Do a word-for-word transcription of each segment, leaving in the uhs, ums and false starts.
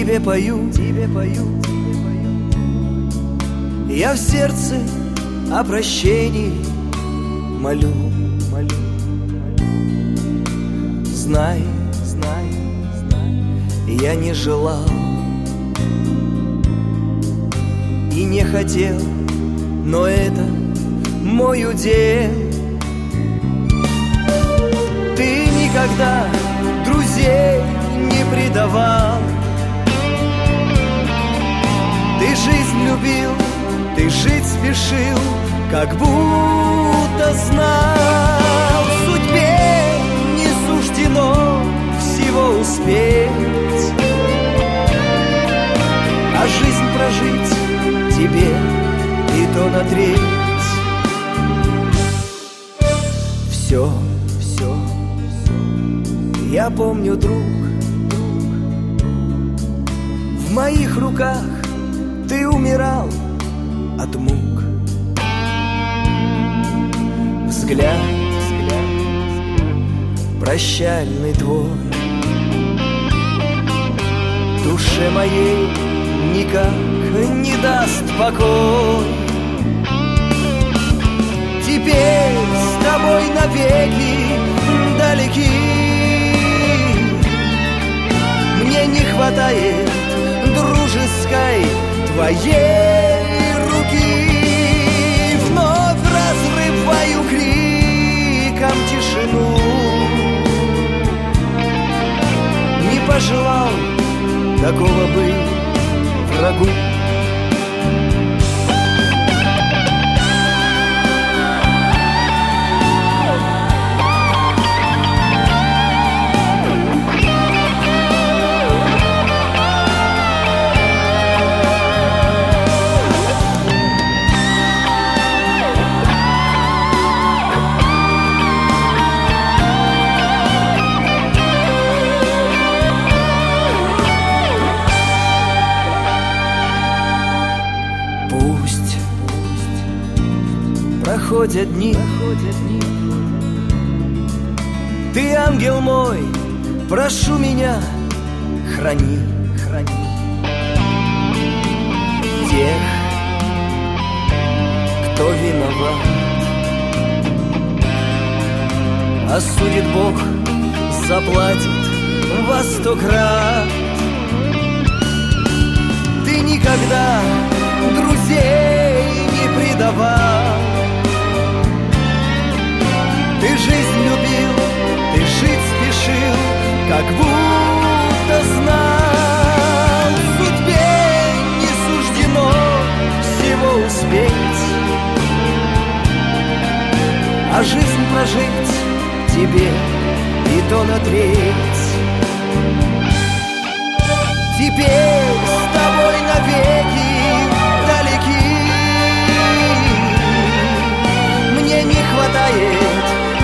тебе пою, тебе пою. Я в сердце о прощении молю, молю. Знай, знай, знай, я не желал и не хотел, но это мой удел. Ты никогда друзей не предавал, ты жизнь любил, ты жить спешил, как будто знал. Судьбе не суждено всего успеть, а жизнь прожить тебе и то на треть. Все, все, все, я помню, друг, в моих руках ты умирал от мук. Взгляд, взгляд, прощальный твой душе моей никак не даст покой. Теперь с тобой навеки далеки, мне не хватает дружеской твоей руки. Вновь разрываю криком тишину, не пожелал такого быть врагу. Проходят дни, ты, ангел мой, прошу меня, храни, храни тех, кто виноват. Осудит Бог, заплатит во сто крат. Ты никогда друзей не предавал, ты жизнь любил, ты жить спешил, как будто знал. Судьбе не суждено всего успеть, а жизнь прожить тебе и то на треть. Теперь с тобой навеки далеки, мне не хватает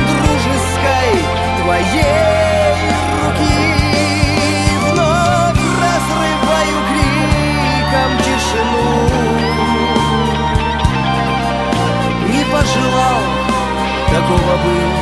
твоей руки. Вновь разрываю криком тишину, не пожелал такого быть